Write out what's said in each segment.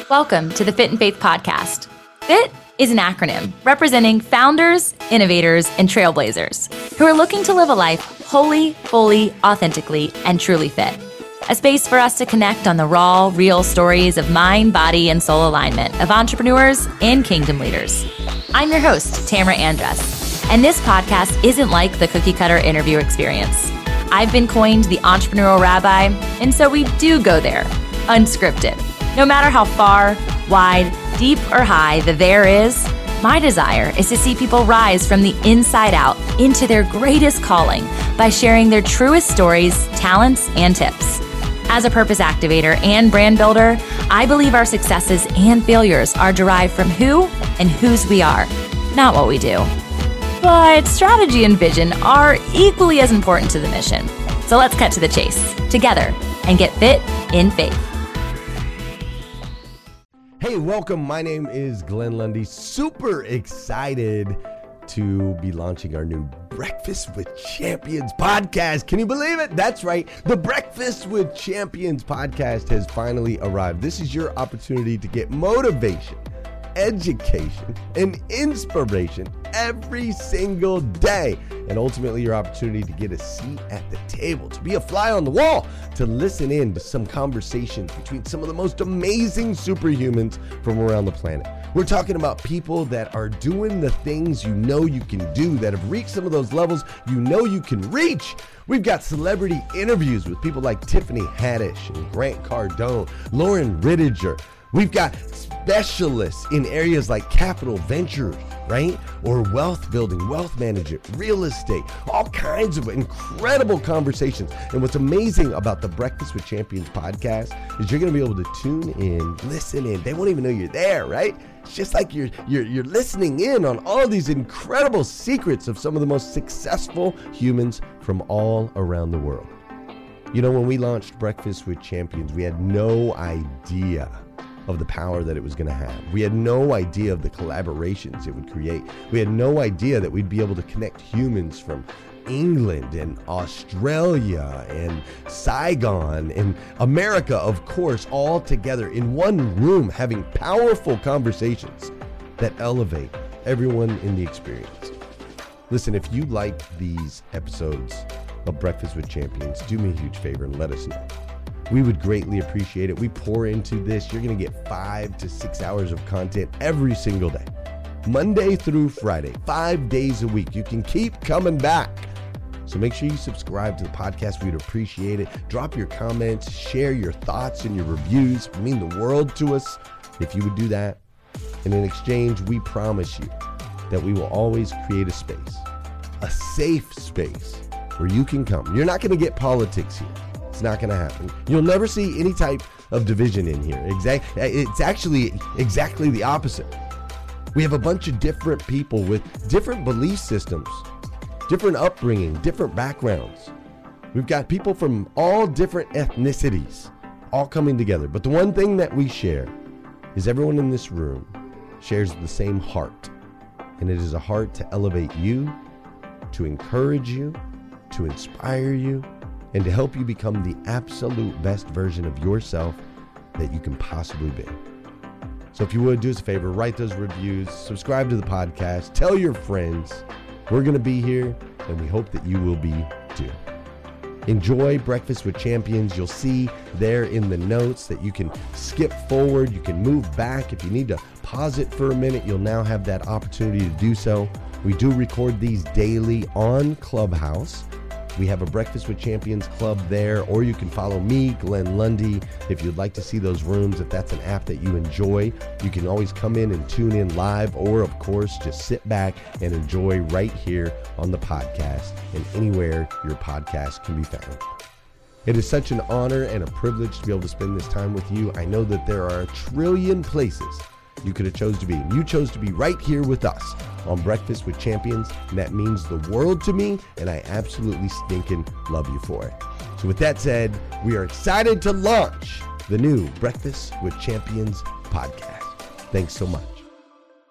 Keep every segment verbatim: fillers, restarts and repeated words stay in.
Welcome to the Fit and Faith podcast. FIT is an acronym representing founders, innovators, and trailblazers who are looking to live a life wholly, fully, authentically, and truly fit. A space for us to connect on the raw, real stories of mind, body, and soul alignment of entrepreneurs and kingdom leaders. I'm your host, Tamara Andress, and this podcast isn't like the cookie-cutter interview experience. I've been coined the entrepreneurial rabbi, and so we do go there, unscripted. No matter how far, wide, deep, or high the there is, my desire is to see people rise from the inside out into their greatest calling by sharing their truest stories, talents, and tips. As a purpose activator and brand builder, I believe our successes and failures are derived from who and whose we are, not what we do. But strategy and vision are equally as important to the mission. So let's cut to the chase together and get fit in faith. Hey, welcome. My name is Glenn Lundy. Super excited to be launching our new Breakfast with Champions podcast. Can you believe it? That's right. The Breakfast with Champions podcast has finally arrived. This is your opportunity to get motivation, education, and inspiration every single day. And ultimately your opportunity to get a seat at the table, to be a fly on the wall, to listen in to some conversations between some of the most amazing superhumans from around the planet. We're talking about people that are doing the things you know you can do, that have reached some of those levels you know you can reach. We've got celebrity interviews with people like Tiffany Haddish and Grant Cardone, Lauren Rittiger. We've got specialists in areas like capital ventures, right? Or wealth building, wealth management, real estate, all kinds of incredible conversations. And what's amazing about the Breakfast with Champions podcast is you're going to be able to tune in, listen in. They won't even know you're there, right? It's just like you're, you're, you're listening in on all these incredible secrets of some of the most successful humans from all around the world. You know, when we launched Breakfast with Champions, we had no idea of the power that it was going to have. We had no idea of the collaborations it would create. We had no idea that we'd be able to connect humans from England and Australia and Saigon and America, of course, all together in one room, having powerful conversations that elevate everyone in the experience. Listen, if you like these episodes of Breakfast with Champions, do me a huge favor and let us know. We would greatly appreciate it. We pour into this. You're going to get five to six hours of content every single day, Monday through Friday, five days a week. You can keep coming back. So make sure you subscribe to the podcast. We'd appreciate it. Drop your comments, share your thoughts and your reviews. It would mean the world to us if you would do that. And in exchange, we promise you that we will always create a space, a safe space where you can come. You're not going to get politics here. It's not going to happen. You'll never see any type of division in here. Exact, it's actually exactly the opposite. We have a bunch of different people with different belief systems, different upbringing, different backgrounds. We've got people from all different ethnicities all coming together. But the one thing that we share is everyone in this room shares the same heart. And it is a heart to elevate you, to encourage you, to inspire you, and to help you become the absolute best version of yourself that you can possibly be. So if you would, do us a favor, write those reviews, subscribe to the podcast, tell your friends. We're going to be here, and we hope that you will be too. Enjoy Breakfast with Champions. You'll see there in the notes that you can skip forward, you can move back. If you need to pause it for a minute, you'll now have that opportunity to do so. We do record these daily on Clubhouse. We have a Breakfast with Champions club there, or you can follow me, Glenn Lundy, if you'd like to see those rooms. If that's an app that you enjoy, you can always come in and tune in live, or of course, just sit back and enjoy right here on the podcast and anywhere your podcast can be found. It is such an honor and a privilege to be able to spend this time with you. I know that there are a trillion places you could have chose to be. You chose to be right here with us on Breakfast with Champions, and that means the world to me, and I absolutely stinking love you for it. So with that said, we are excited to launch the new Breakfast with Champions podcast. Thanks so much.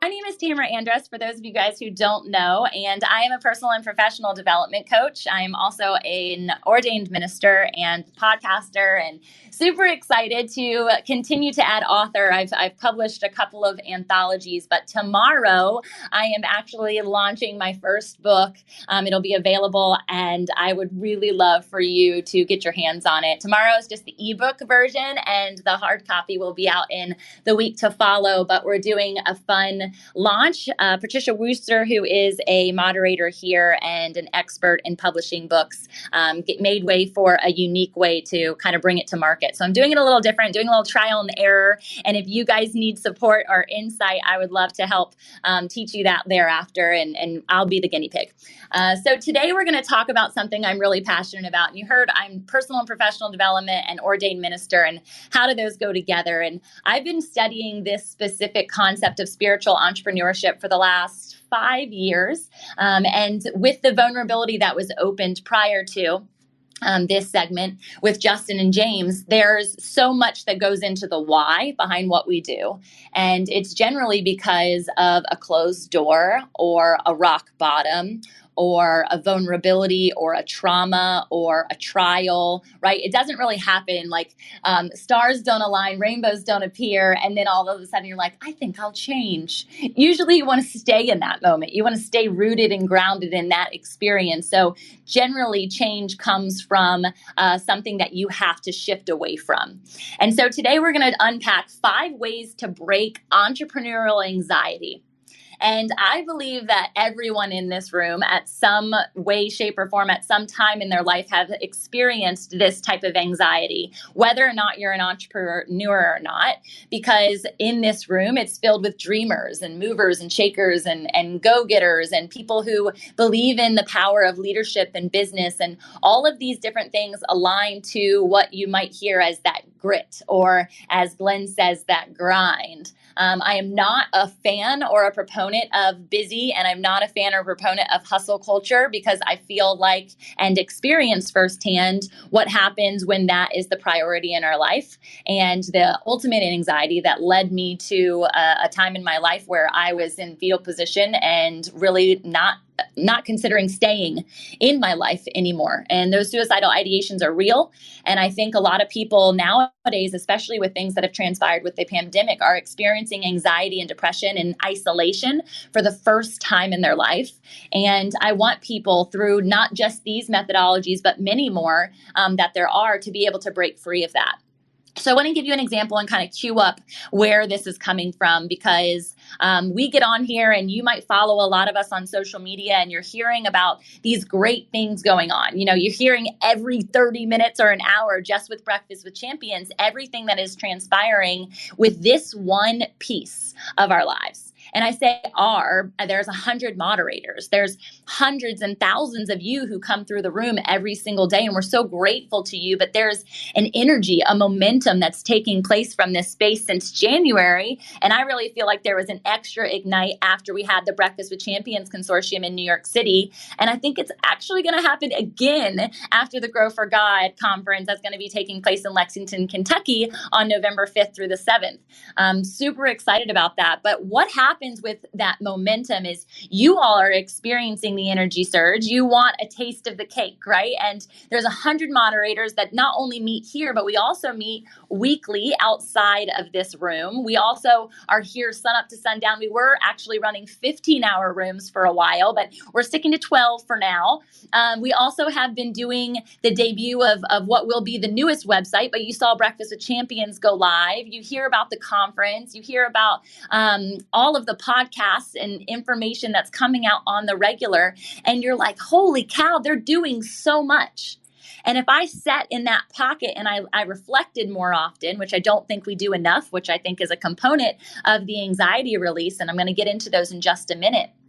My name is Tamara Andrus, for those of you guys who don't know, and I am a personal and professional development coach. I'm also an ordained minister and podcaster, and super excited to continue to add author. I've, I've published a couple of anthologies, but tomorrow I am actually launching my first book. Um, it'll be available, and I would really love for you to get your hands on it. Tomorrow is just the ebook version, and the hard copy will be out in the week to follow, but we're doing a fun launch. Uh, Patricia Wooster, who is a moderator here and an expert in publishing books, um, get made way for a unique way to kind of bring it to market. So I'm doing it a little different, doing a little trial and error. And if you guys need support or insight, I would love to help um, teach you that thereafter, and, and I'll be the guinea pig. Uh, so today we're going to talk about something I'm really passionate about. And you heard I'm personal and professional development and ordained minister, and how do those go together? And I've been studying this specific concept of spiritual entrepreneurship for the last five years. Um, and with the vulnerability that was opened prior to Um, this segment with Justin and James, there's so much that goes into the why behind what we do. And it's generally because of a closed door or a rock bottom or a vulnerability or a trauma or a trial, right? It doesn't really happen like um, stars don't align, rainbows don't appear, and then all of a sudden you're like, I think I'll change. Usually you want to stay in that moment. You want to stay rooted and grounded in that experience. So generally change comes from uh, something that you have to shift away from. And so today we're going to unpack five ways to break entrepreneurial anxiety. And I believe that everyone in this room at some way, shape, or form at some time in their life have experienced this type of anxiety, whether or not you're an entrepreneur or not, because in this room, it's filled with dreamers and movers and shakers and, and go-getters and people who believe in the power of leadership and business, and all of these different things align to what you might hear as that grit, or as Glenn says, that grind. Um, I am not a fan or a proponent of busy, and I'm not a fan or proponent of hustle culture, because I feel like and experience firsthand what happens when that is the priority in our life, and the ultimate anxiety that led me to a, a time in my life where I was in fetal position and really not not considering staying in my life anymore. And those suicidal ideations are real. And I think a lot of people nowadays, especially with things that have transpired with the pandemic, are experiencing anxiety and depression and isolation for the first time in their life. And I want people, through not just these methodologies, but many more um, that there are, to be able to break free of that. So I want to give you an example and kind of cue up where this is coming from, because um, we get on here and you might follow a lot of us on social media, and you're hearing about these great things going on. You know, you're hearing every thirty minutes or an hour just with Breakfast with Champions, everything that is transpiring with this one piece of our lives. And I say are, there's a hundred moderators. There's hundreds and thousands of you who come through the room every single day. And we're so grateful to you. But there's an energy, a momentum that's taking place from this space since January. And I really feel like there was an extra ignite after we had the Breakfast with Champions Consortium in New York City. And I think it's actually going to happen again after the Grow for God conference that's going to be taking place in Lexington, Kentucky on November fifth through the seventh. I'm super excited about that. But what happened with that momentum is you all are experiencing the energy surge. You want a taste of the cake, right? And there's a hundred moderators that not only meet here, but we also meet weekly outside of this room. We also are here sun up to sundown. We were actually running fifteen hour rooms for a while, but we're sticking to twelve for now. Um, we also have been doing the debut of, of what will be the newest website, but you saw Breakfast with Champions go live. You hear about the conference. You hear about um, all of the podcasts and information that's coming out on the regular. And you're like, holy cow, they're doing so much. And if I sat in that pocket and I, I reflected more often, which I don't think we do enough, which I think is a component of the anxiety release, and I'm going to get into those in just a minute.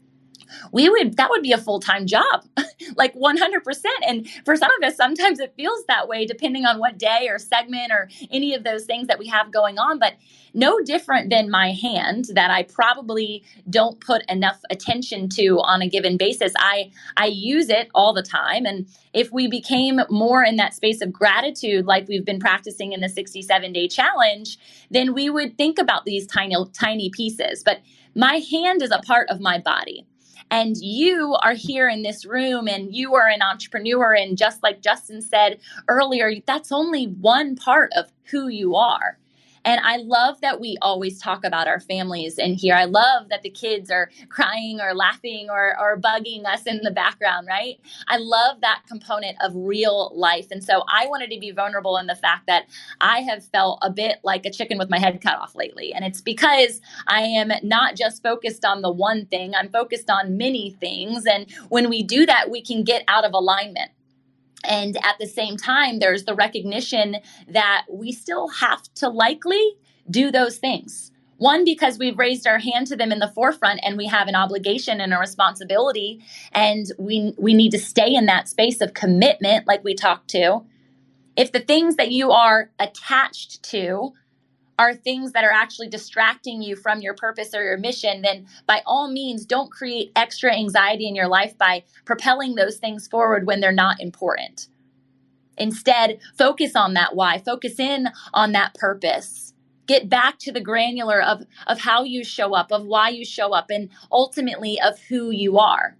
we would, that would be a full-time job, like one hundred percent. And for some of us, sometimes it feels that way depending on what day or segment or any of those things that we have going on. But no different than my hand that I probably don't put enough attention to on a given basis. I, I use it all the time. And if we became more in that space of gratitude, like we've been practicing in the sixty-seven day challenge, then we would think about these tiny, tiny pieces. But my hand is a part of my body. And you are here in this room and you are an entrepreneur. And just like Justin said earlier, that's only one part of who you are. And I love that we always talk about our families in here. I love that the kids are crying or laughing or, or bugging us in the background, right? I love that component of real life. And so I wanted to be vulnerable in the fact that I have felt a bit like a chicken with my head cut off lately. And it's because I am not just focused on the one thing, I'm focused on many things. And when we do that, we can get out of alignment. And at the same time, there's the recognition that we still have to likely do those things. One, because we've raised our hand to them in the forefront and we have an obligation and a responsibility, and we we need to stay in that space of commitment like we talked to. If the things that you are attached to are things that are actually distracting you from your purpose or your mission, then by all means, don't create extra anxiety in your life by propelling those things forward when they're not important. Instead, focus on that why, focus in on that purpose. Get back to the granular of, of how you show up, of why you show up, and ultimately of who you are.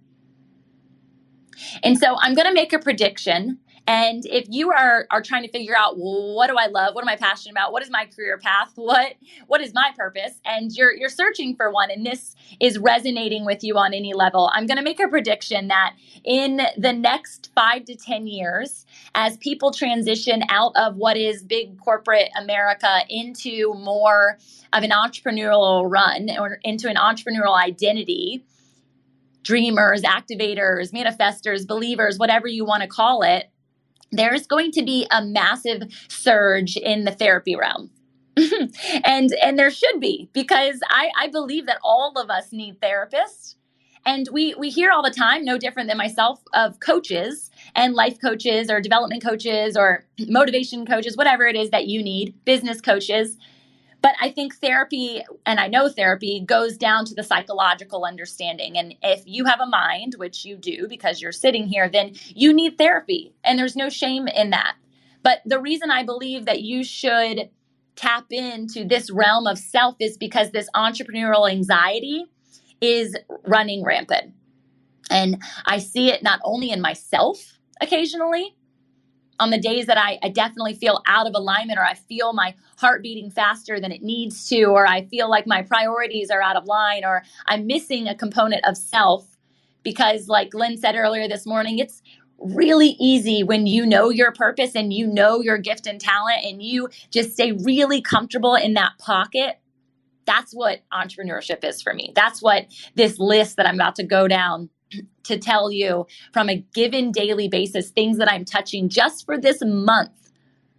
And so I'm going to make a prediction. And if you are, are trying to figure out, well, what do I love? What am I passionate about? What is my career path? What what is my purpose? And you're you're searching for one, and this is resonating with you on any level, I'm going to make a prediction that in the next five to ten years, as people transition out of what is big corporate America into more of an entrepreneurial run or into an entrepreneurial identity, dreamers, activators, manifestors, believers, whatever you want to call it, there's going to be a massive surge in the therapy realm. and and there should be, because I, I believe that all of us need therapists. And we we hear all the time, no different than myself, of coaches and life coaches or development coaches or motivation coaches, whatever it is that you need, business coaches. But I think therapy, and I know therapy, goes down to the psychological understanding. And if you have a mind, which you do because you're sitting here, then you need therapy. And there's no shame in that. But the reason I believe that you should tap into this realm of self is because this entrepreneurial anxiety is running rampant. And I see it not only in myself occasionally, on the days that I, I definitely feel out of alignment, or I feel my heart beating faster than it needs to, or I feel like my priorities are out of line, or I'm missing a component of self. Because like Lynn said earlier this morning, it's really easy when you know your purpose and you know your gift and talent and you just stay really comfortable in that pocket. That's what entrepreneurship is for me. That's what this list that I'm about to go down to tell you from a given daily basis, things that I'm touching just for this month.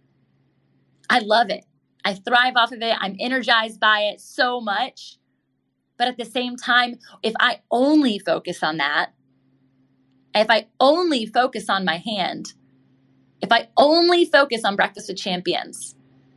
I love it. I thrive off of it. I'm energized by it so much. But at the same time, if I only focus on that, if I only focus on my hand, if I only focus on Breakfast with Champions,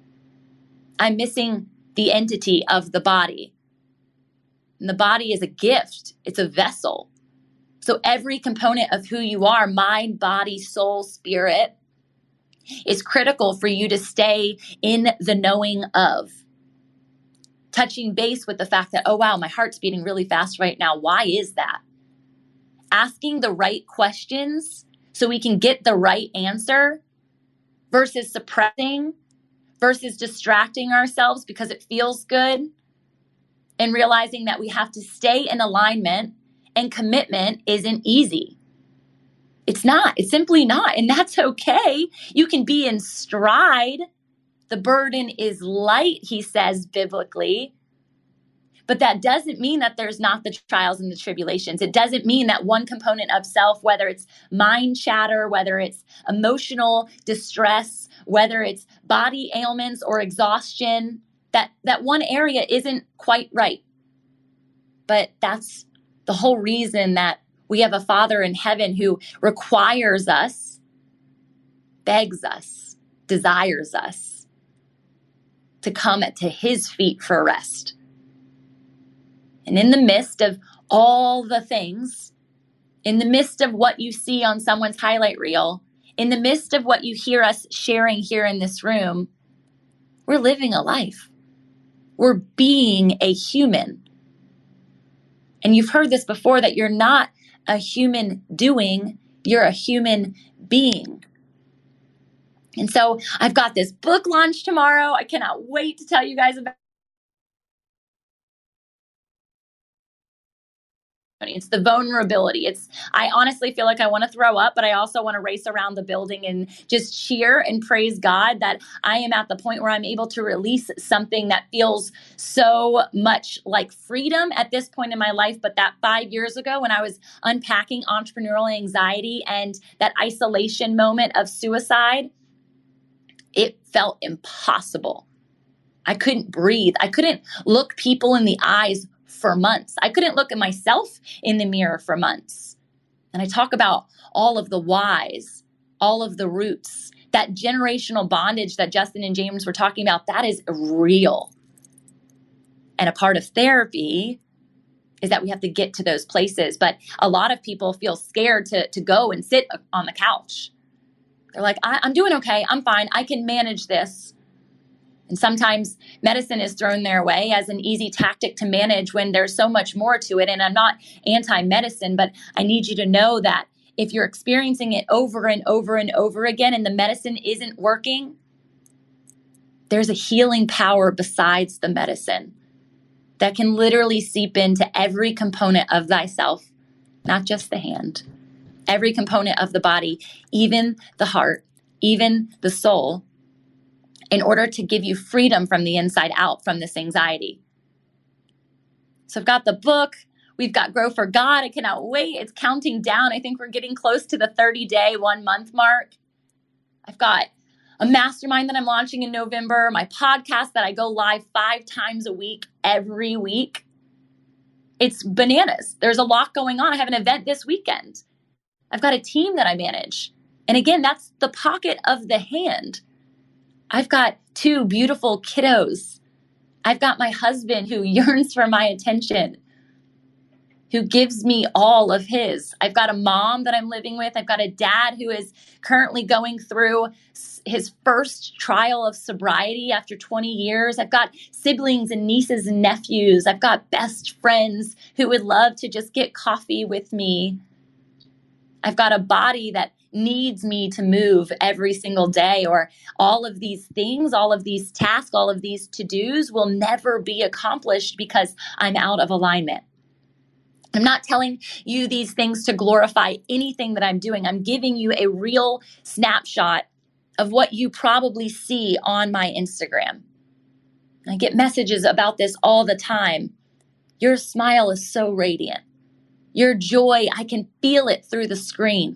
I'm missing the entity of the body. And the body is a gift. It's a vessel. So every component of who you are, mind, body, soul, spirit, is critical for you to stay in the knowing of. Touching base with the fact that, oh, wow, my heart's beating really fast right now. Why is that? Asking the right questions so we can get the right answer versus suppressing, versus distracting ourselves because it feels good, and realizing that we have to stay in alignment. And commitment isn't easy. It's not. It's simply not. And that's okay. You can be in stride. The burden is light, he says biblically. But that doesn't mean that there's not the trials and the tribulations. It doesn't mean that one component of self, whether it's mind chatter, whether it's emotional distress, whether it's body ailments or exhaustion, that, that one area isn't quite right. But that's The whole reason that we have a Father in heaven who requires us, begs us, desires us to come to his feet for rest. And in the midst of all the things, in the midst of what you see on someone's highlight reel, in the midst of what you hear us sharing here in this room, we're living a life. We're being a human. And you've heard this before, that you're not a human doing, you're a human being. And so I've got this book launch tomorrow. I cannot wait to tell you guys about it. It's the vulnerability. It's, I honestly feel like I want to throw up, but I also want to race around the building and just cheer and praise God that I am at the point where I'm able to release something that feels so much like freedom at this point in my life. But that five years ago when I was unpacking entrepreneurial anxiety and that isolation moment of suicide, it felt impossible. I couldn't breathe. I couldn't look people in the eyes for months. I couldn't look at myself in the mirror for months. And I talk about all of the whys, all of the roots, that generational bondage that Justin and James were talking about, that is real. And a part of therapy is that we have to get to those places. But a lot of people feel scared to, to go and sit on the couch. They're like, I, I'm doing okay. I'm fine. I can manage this. And sometimes medicine is thrown their way as an easy tactic to manage when there's so much more to it. And I'm not anti-medicine, but I need you to know that if you're experiencing it over and over and over again and the medicine isn't working, there's a healing power besides the medicine that can literally seep into every component of thyself, not just the hand, every component of the body, even the heart, even the soul, in order to give you freedom from the inside out from this anxiety. So I've got the book. We've got Grow for God. I cannot wait. It's counting down. I think we're getting close to the thirty-day, one-month mark. I've got a mastermind that I'm launching in November, my podcast that I go live five times a week, every week. It's bananas. There's a lot going on. I have an event this weekend. I've got a team that I manage. And again, that's the pocket of the hand. I've got two beautiful kiddos. I've got my husband who yearns for my attention, who gives me all of his. I've got a mom that I'm living with. I've got a dad who is currently going through his first trial of sobriety after twenty years. I've got siblings and nieces and nephews. I've got best friends who would love to just get coffee with me. I've got a body that needs me to move every single day, or all of these things, all of these tasks, all of these to-dos will never be accomplished because I'm out of alignment. I'm not telling you these things to glorify anything that I'm doing. I'm giving you a real snapshot of what you probably see on my Instagram. I get messages about this all the time. Your smile is so radiant. Your joy, I can feel it through the screen.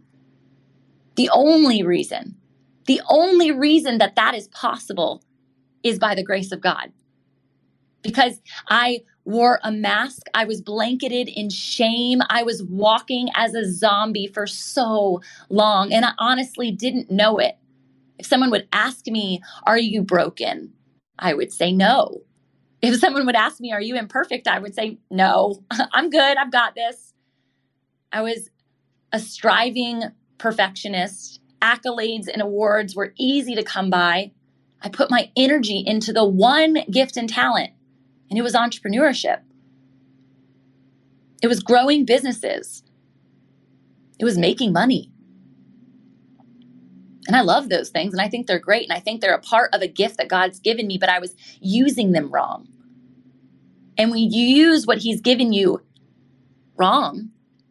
The only reason, the only reason that that is possible is by the grace of God. Because I wore a mask, I was blanketed in shame, I was walking as a zombie for so long, and I honestly didn't know it. If someone would ask me, are you broken? I would say no. If someone would ask me, are you imperfect? I would say no, I'm good, I've got this. I was a striving perfectionist. Accolades and awards were easy to come by. I put my energy into the one gift and talent, and it was entrepreneurship. It was growing businesses. It was making money. And I love those things, and I think they're great, and I think they're a part of a gift that God's given me, but I was using them wrong. And when you use what he's given you wrong,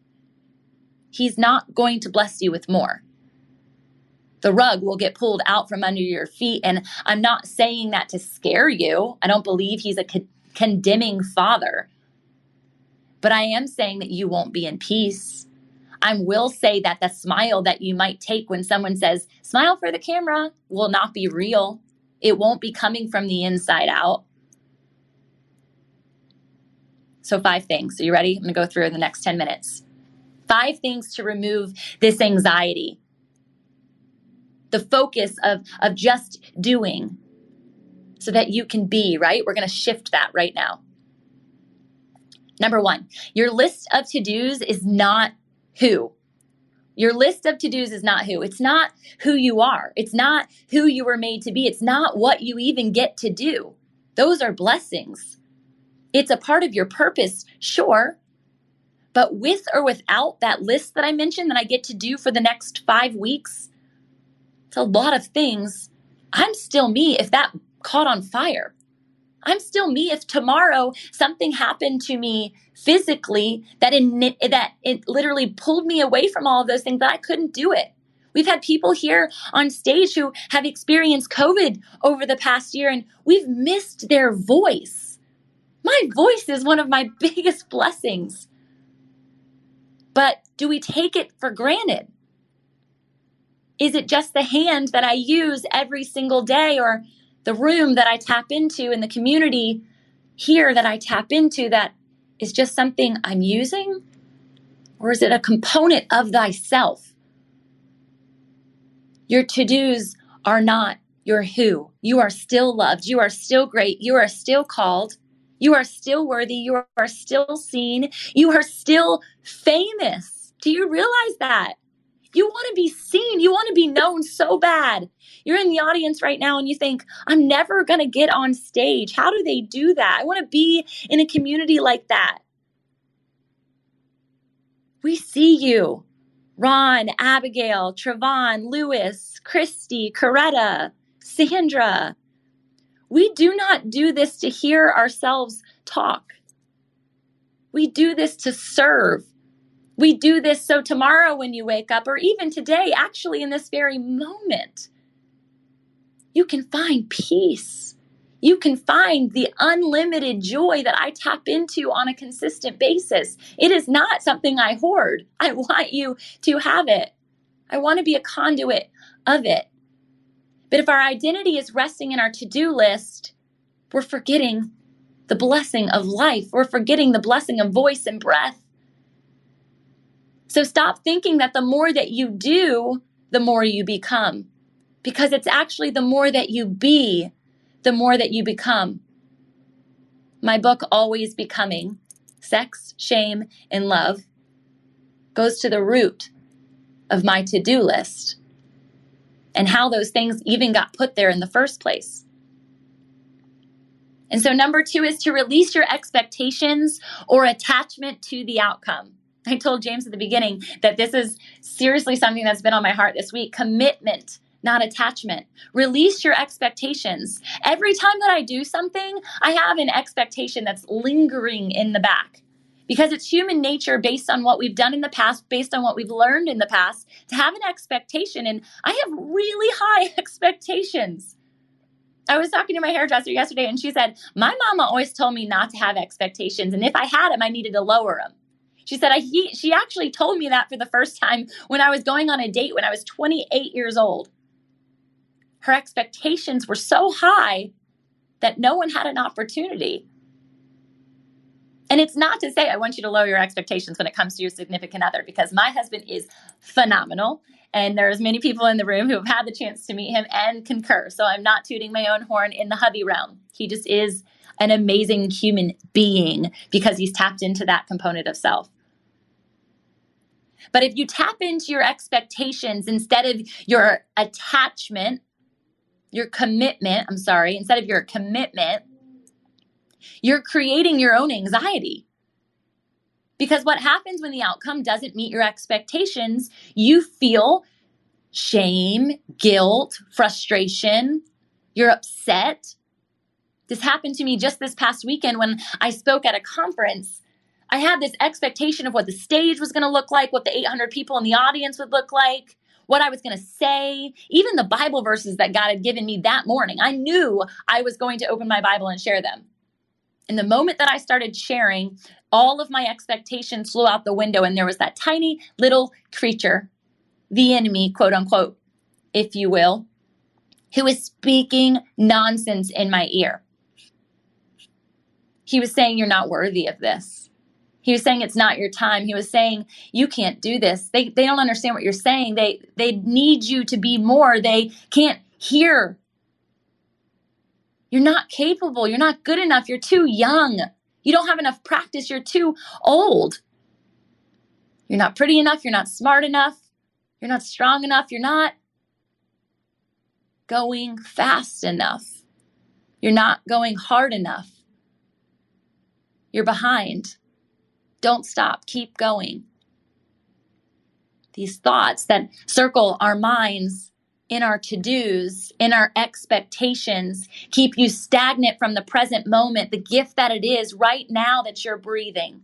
he's not going to bless you with more. The rug will get pulled out from under your feet. And I'm not saying that to scare you. I don't believe he's a con- condemning father. But I am saying that you won't be in peace. I will say that the smile that you might take when someone says, smile for the camera, will not be real. It won't be coming from the inside out. So five things. Are you ready? I'm going to go through in the next ten minutes. Five things to remove this anxiety. The focus of, of just doing so that you can be, right? We're going to shift that right now. Number one, your list of to-dos is not who. Your list of to-dos is not who. It's not who you are. It's not who you were made to be. It's not what you even get to do. Those are blessings. It's a part of your purpose, sure. But with or without that list that I mentioned that I get to do for the next five weeks, it's a lot of things. I'm still me if that caught on fire. I'm still me if tomorrow something happened to me physically that in, that it literally pulled me away from all of those things, that I couldn't do it. We've had people here on stage who have experienced COVID over the past year, and we've missed their voice. My voice is one of my biggest blessings. But do we take it for granted? Is it just the hand that I use every single day, or the room that I tap into in the community here that I tap into that is just something I'm using? Or is it a component of thyself? Your to-dos are not your who. You are still loved. You are still great. You are still called. You are still worthy. You are still seen. You are still famous. Do you realize that? You want to be seen. You want to be known so bad. You're in the audience right now and you think, I'm never going to get on stage. How do they do that? I want to be in a community like that. We see you. Ron, Abigail, Trevon, Lewis, Christy, Coretta, Sandra. We do not do this to hear ourselves talk. We do this to serve. We do this so tomorrow when you wake up, or even today, actually in this very moment, you can find peace. You can find the unlimited joy that I tap into on a consistent basis. It is not something I hoard. I want you to have it. I want to be a conduit of it. But if our identity is resting in our to-do list, we're forgetting the blessing of life. We're forgetting the blessing of voice and breath. So stop thinking that the more that you do, the more you become. Because it's actually the more that you be, the more that you become. My book, Always Becoming, Sex, Shame, and Love, goes to the root of my to-do list and how those things even got put there in the first place. And so number two is to release your expectations or attachment to the outcome. I told James at the beginning that this is seriously something that's been on my heart this week. Commitment, not attachment. Release your expectations. Every time that I do something, I have an expectation that's lingering in the back. Because it's human nature, based on what we've done in the past, based on what we've learned in the past, to have an expectation. And I have really high expectations. I was talking to my hairdresser yesterday and she said, my mama always told me not to have expectations. And if I had them, I needed to lower them. She said, I, he, she actually told me that for the first time when I was going on a date when I was twenty-eight years old. Her expectations were so high that no one had an opportunity. And it's not to say I want you to lower your expectations when it comes to your significant other, because my husband is phenomenal. And there's many people in the room who have had the chance to meet him and concur. So I'm not tooting my own horn in the hubby realm. He just is an amazing human being because he's tapped into that component of self. But if you tap into your expectations instead of your attachment, your commitment, I'm sorry, instead of your commitment, you're creating your own anxiety. Because what happens when the outcome doesn't meet your expectations, you feel shame, guilt, frustration, you're upset. This happened to me just this past weekend when I spoke at a conference. I had this expectation of what the stage was going to look like, what the eight hundred people in the audience would look like, what I was going to say, even the Bible verses that God had given me that morning. I knew I was going to open my Bible and share them. And the moment that I started sharing, all of my expectations flew out the window, and there was that tiny little creature, the enemy, quote unquote, if you will, who is speaking nonsense in my ear. He was saying, you're not worthy of this. He was saying, it's not your time. He was saying, you can't do this. They they don't understand what you're saying. They they need you to be more. They can't hear. You're not capable. You're not good enough. You're too young. You don't have enough practice. You're too old. You're not pretty enough. You're not smart enough. You're not strong enough. You're not going fast enough. You're not going hard enough. You're behind. Don't stop. Keep going. These thoughts that circle our minds in our to-dos, in our expectations, keep you stagnant from the present moment, the gift that it is right now that you're breathing.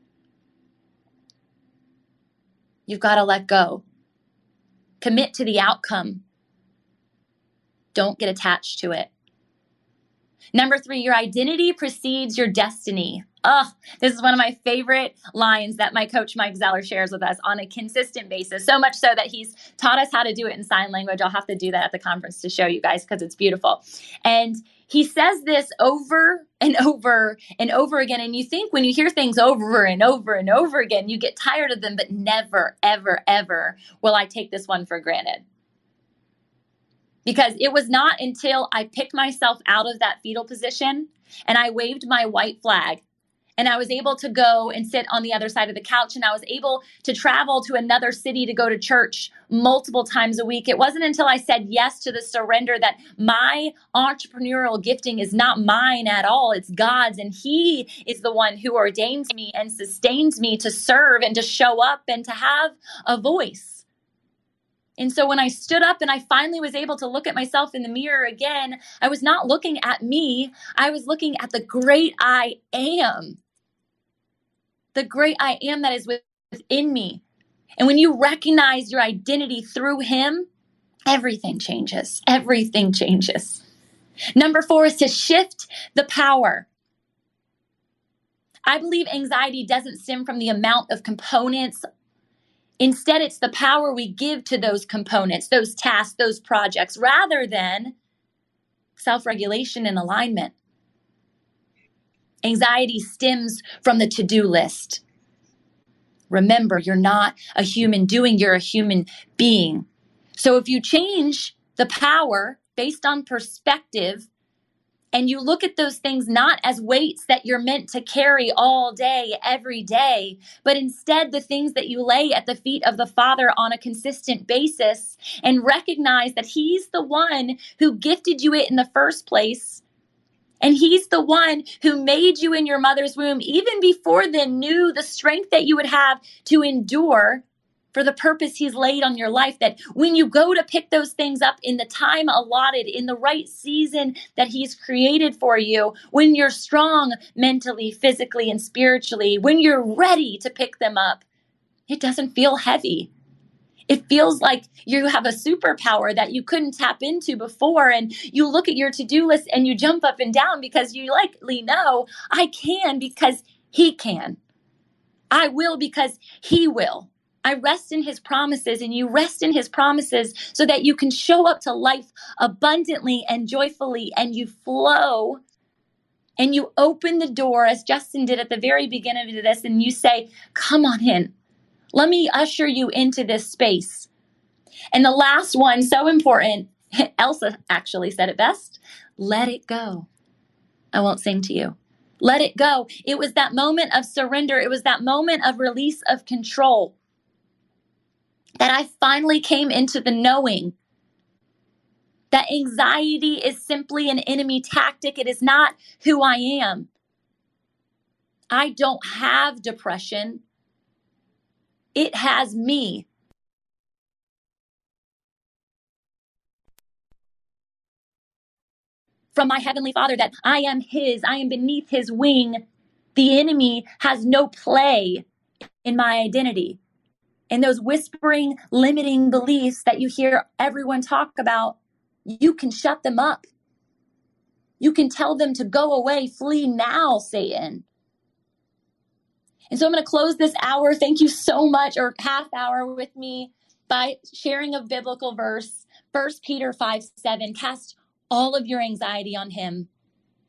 You've got to let go. Commit to the outcome. Don't get attached to it. Number three, your identity precedes your destiny. Oh, this is one of my favorite lines that my coach, Mike Zeller, shares with us on a consistent basis. So much so that he's taught us how to do it in sign language. I'll have to do that at the conference to show you guys because it's beautiful. And he says this over and over and over again. And you think when you hear things over and over and over again, you get tired of them, but never, ever, ever will I take this one for granted. Because it was not until I picked myself out of that fetal position and I waved my white flag and I was able to go and sit on the other side of the couch and I was able to travel to another city to go to church multiple times a week. It wasn't until I said yes to the surrender that my entrepreneurial gifting is not mine at all. It's God's, and He is the one who ordains me and sustains me to serve and to show up and to have a voice. And so when I stood up and I finally was able to look at myself in the mirror again, I was not looking at me. I was looking at the great I am. The great I am that is within me. And when you recognize your identity through Him, everything changes. Everything changes. Number four is to shift the power. I believe anxiety doesn't stem from the amount of components. Instead, it's the power we give to those components, those tasks, those projects, rather than self-regulation and alignment. Anxiety stems from the to-do list. Remember, you're not a human doing, you're a human being. So if you change the power based on perspective, and you look at those things not as weights that you're meant to carry all day, every day, but instead the things that you lay at the feet of the Father on a consistent basis and recognize that He's the one who gifted you it in the first place. And He's the one who made you in your mother's womb, even before then knew the strength that you would have to endure for the purpose He's laid on your life, that when you go to pick those things up in the time allotted, in the right season that He's created for you, when you're strong mentally, physically, and spiritually, when you're ready to pick them up, it doesn't feel heavy. It feels like you have a superpower that you couldn't tap into before. And you look at your to-do list and you jump up and down because you likely know, I can because He can. I will because He will. I rest in His promises, and you rest in His promises so that you can show up to life abundantly and joyfully, and you flow and you open the door as Justin did at the very beginning of this, and you say, come on in. Let me usher you into this space. And the last one, so important, Elsa actually said it best, let it go. I won't sing to you. Let it go. It was that moment of surrender. It was that moment of release of control that I finally came into the knowing that anxiety is simply an enemy tactic. It is not who I am. I don't have depression. It has me. From my Heavenly Father, that I am His, I am beneath His wing. The enemy has no play in my identity. And those whispering, limiting beliefs that you hear everyone talk about, you can shut them up. You can tell them to go away, flee now, Satan. And so I'm going to close this hour. Thank you so much, or half hour with me, by sharing a biblical verse, First Peter five seven. Cast all of your anxiety on Him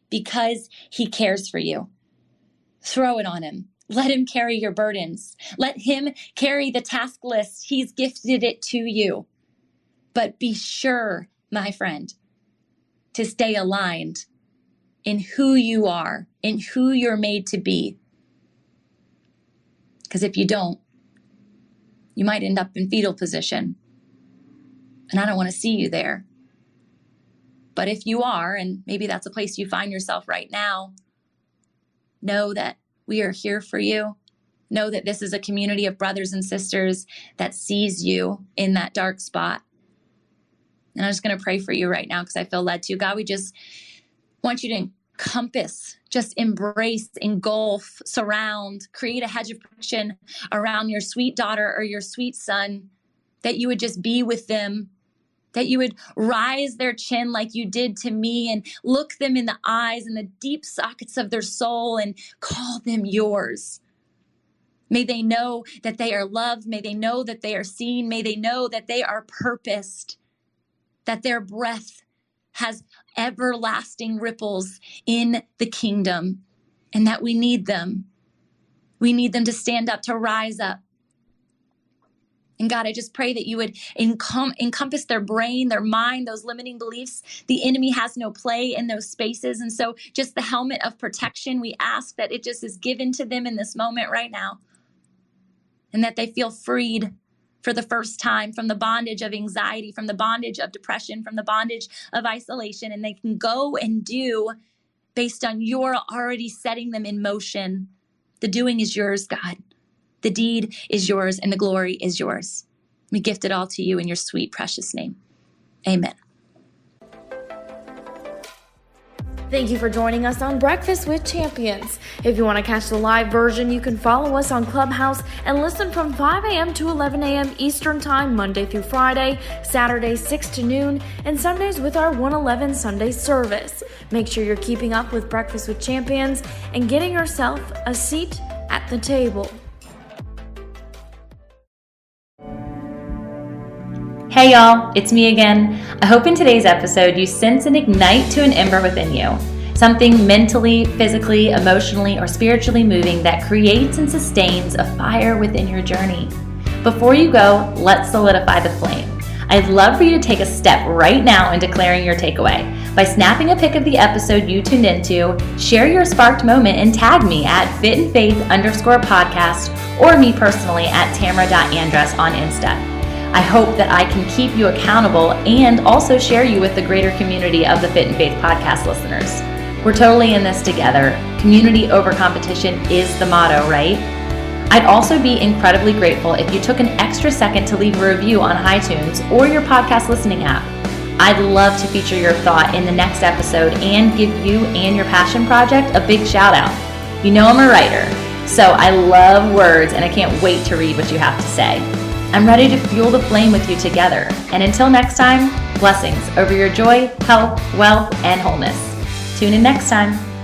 because he cares for you. Throw it on him. Let him carry your burdens. Let him carry the task list. He's gifted it to you. But be sure, my friend, to stay aligned in who you are, in who you're made to be. Because if you don't, you might end up in fetal position. And I don't want to see you there. But if you are, and maybe that's a place you find yourself right now, know that we are here for you. Know that this is a community of brothers and sisters that sees you in that dark spot. And I'm just going to pray for you right now because I feel led to. God, we just want you to encompass, just embrace, engulf, surround, create a hedge of protection around your sweet daughter or your sweet son, that you would just be with them, that you would rise their chin like you did to me and look them in the eyes and the deep sockets of their soul and call them yours. May they know that they are loved. May they know that they are seen. May they know that they are purposed, that their breath has everlasting ripples in the kingdom, and that we need them. We need them to stand up, to rise up. And God, I just pray that you would encom- encompass their brain, their mind, those limiting beliefs. The enemy has no play in those spaces. And so just the helmet of protection, we ask that it just is given to them in this moment right now. And that they feel freed for the first time from the bondage of anxiety, from the bondage of depression, from the bondage of isolation. And they can go and do based on your already setting them in motion. The doing is yours, God. The deed is yours and the glory is yours. We gift it all to you in your sweet, precious name. Amen. Thank you for joining us on Breakfast with Champions. If you want to catch the live version, you can follow us on Clubhouse and listen from five a.m. to eleven a.m. Eastern Time, Monday through Friday, Saturdays six to noon, and Sundays with our one eleven Sunday service. Make sure you're keeping up with Breakfast with Champions and getting yourself a seat at the table. Hey y'all, it's me again. I hope in today's episode you sense an ignite to an ember within you. Something mentally, physically, emotionally, or spiritually moving that creates and sustains a fire within your journey. Before you go, let's solidify the flame. I'd love for you to take a step right now in declaring your takeaway. By snapping a pic of the episode you tuned into, share your sparked moment and tag me at fitandfaith underscore podcast or me personally at tamara.andress on Insta. I hope that I can keep you accountable and also share you with the greater community of the Fit and Faith podcast listeners. We're totally in this together. Community over competition is the motto, right? I'd also be incredibly grateful if you took an extra second to leave a review on iTunes or your podcast listening app. I'd love to feature your thought in the next episode and give you and your passion project a big shout out. You know I'm a writer, so I love words and I can't wait to read what you have to say. I'm ready to fuel the flame with you together. And until next time, blessings over your joy, health, wealth, and wholeness. Tune in next time.